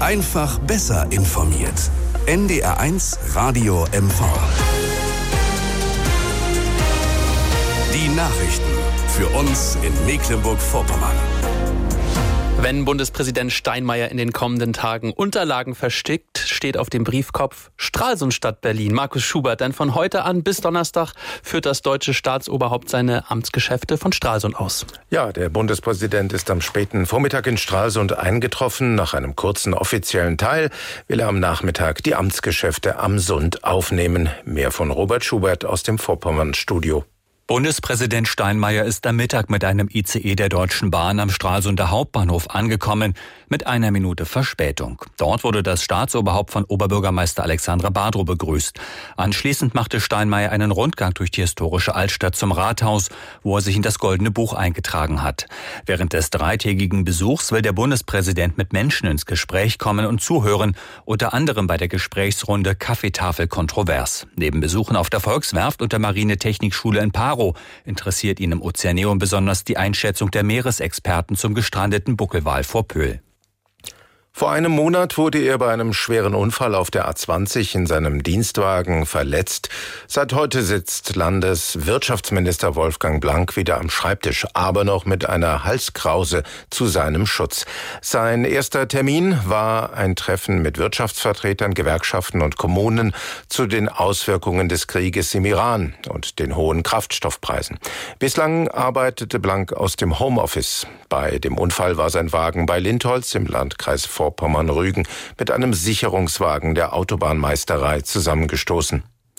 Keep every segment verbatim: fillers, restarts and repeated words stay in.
Einfach besser informiert. N D R eins Radio M V. Die Nachrichten für uns in Mecklenburg-Vorpommern. Wenn Bundespräsident Steinmeier in den kommenden Tagen Unterlagen verstickt, steht auf dem Briefkopf Stralsund statt Berlin. Markus Schubert, denn von heute an bis Donnerstag führt das deutsche Staatsoberhaupt seine Amtsgeschäfte von Stralsund aus. Ja, der Bundespräsident ist am späten Vormittag in Stralsund eingetroffen. Nach einem kurzen offiziellen Teil will er am Nachmittag die Amtsgeschäfte am Sund aufnehmen. Mehr von Robert Schubert aus dem Vorpommern-Studio. Bundespräsident Steinmeier ist am Mittag mit einem I C E der Deutschen Bahn am Stralsunder Hauptbahnhof angekommen, mit einer Minute Verspätung. Dort wurde das Staatsoberhaupt von Oberbürgermeister Alexandra Badrow begrüßt. Anschließend machte Steinmeier einen Rundgang durch die historische Altstadt zum Rathaus, wo er sich in das Goldene Buch eingetragen hat. Während des dreitägigen Besuchs will der Bundespräsident mit Menschen ins Gespräch kommen und zuhören, unter anderem bei der Gesprächsrunde Kaffeetafel kontrovers. Neben Besuchen auf der Volkswerft und der Marinetechnikschule in Paro interessiert ihn im Ozeaneum besonders die Einschätzung der Meeresexperten zum gestrandeten Buckelwal vor Pöhl. Vor einem Monat wurde er bei einem schweren Unfall auf der A zwanzig in seinem Dienstwagen verletzt. Seit heute sitzt Landeswirtschaftsminister Wolfgang Blank wieder am Schreibtisch, aber noch mit einer Halskrause zu seinem Schutz. Sein erster Termin war ein Treffen mit Wirtschaftsvertretern, Gewerkschaften und Kommunen zu den Auswirkungen des Krieges im Iran und den hohen Kraftstoffpreisen. Bislang arbeitete Blank aus dem Homeoffice. Bei dem Unfall war sein Wagen bei Lindholz im Landkreis Vorpommern-Rügen mit einem Sicherungswagen der Autobahnmeisterei zusammengestoßen.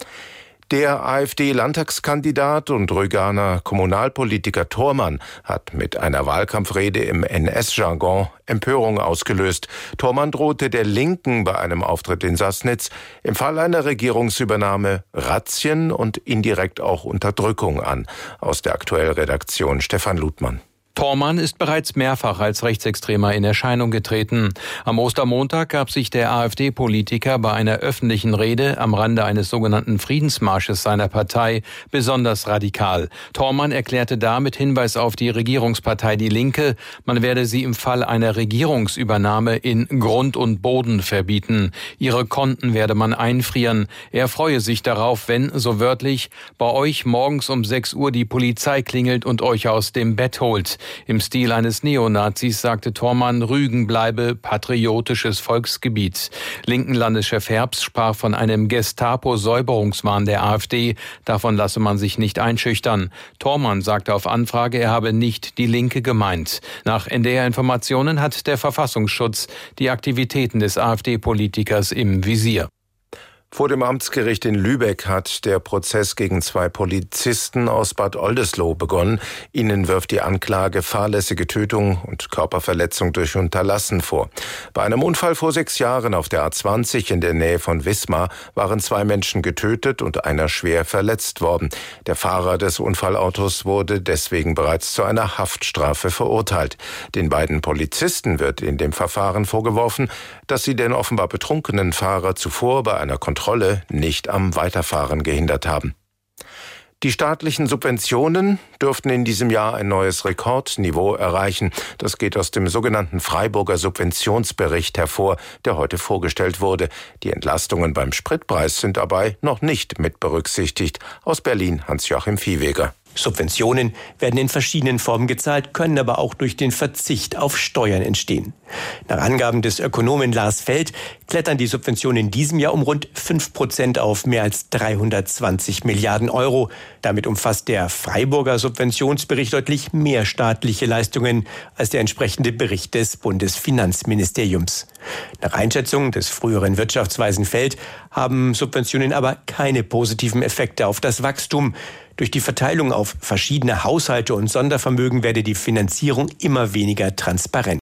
Der AfD-Landtagskandidat und Rüganer Kommunalpolitiker Thormann hat mit einer Wahlkampfrede im N S-Jargon Empörung ausgelöst. Thormann drohte der Linken bei einem Auftritt in Sassnitz im Fall einer Regierungsübernahme Razzien und indirekt auch Unterdrückung an. Aus der Aktuell-Redaktion Stefan Ludmann. Thormann ist bereits mehrfach als Rechtsextremer in Erscheinung getreten. Am Ostermontag gab sich der AfD-Politiker bei einer öffentlichen Rede am Rande eines sogenannten Friedensmarsches seiner Partei besonders radikal. Thormann erklärte da mit Hinweis auf die Regierungspartei Die Linke, man werde sie im Fall einer Regierungsübernahme in Grund und Boden verbieten. Ihre Konten werde man einfrieren. Er freue sich darauf, wenn, so wörtlich, bei euch morgens um sechs Uhr die Polizei klingelt und euch aus dem Bett holt. Im Stil eines Neonazis sagte Thormann, Rügen bleibe patriotisches Volksgebiet. Linken Landeschef Herbst sprach von einem Gestapo-Säuberungswahn der AfD. Davon lasse man sich nicht einschüchtern. Thormann sagte auf Anfrage, er habe nicht die Linke gemeint. Nach N D R-Informationen hat der Verfassungsschutz die Aktivitäten des AfD-Politikers im Visier. Vor dem Amtsgericht in Lübeck hat der Prozess gegen zwei Polizisten aus Bad Oldesloe begonnen. Ihnen wirft die Anklage fahrlässige Tötung und Körperverletzung durch Unterlassen vor. Bei einem Unfall vor sechs Jahren auf der A zwanzig in der Nähe von Wismar waren zwei Menschen getötet und einer schwer verletzt worden. Der Fahrer des Unfallautos wurde deswegen bereits zu einer Haftstrafe verurteilt. Den beiden Polizisten wird in dem Verfahren vorgeworfen, dass sie den offenbar betrunkenen Fahrer zuvor bei einer Kontrolle nicht am Weiterfahren gehindert haben. Die staatlichen Subventionen dürften in diesem Jahr ein neues Rekordniveau erreichen. Das geht aus dem sogenannten Freiburger Subventionsbericht hervor, der heute vorgestellt wurde. Die Entlastungen beim Spritpreis sind dabei noch nicht mit berücksichtigt. Aus Berlin Hans-Joachim Viehweger. Subventionen werden in verschiedenen Formen gezahlt, können aber auch durch den Verzicht auf Steuern entstehen. Nach Angaben des Ökonomen Lars Feld klettern die Subventionen in diesem Jahr um rund fünf Prozent auf mehr als dreihundertzwanzig Milliarden Euro. Damit umfasst der Freiburger Subventionsbericht deutlich mehr staatliche Leistungen als der entsprechende Bericht des Bundesfinanzministeriums. Nach Einschätzung des früheren Wirtschaftsweisen Feld haben Subventionen aber keine positiven Effekte auf das Wachstum. Durch die Verteilung auf verschiedene Haushalte und Sondervermögen werde die Finanzierung immer weniger transparent.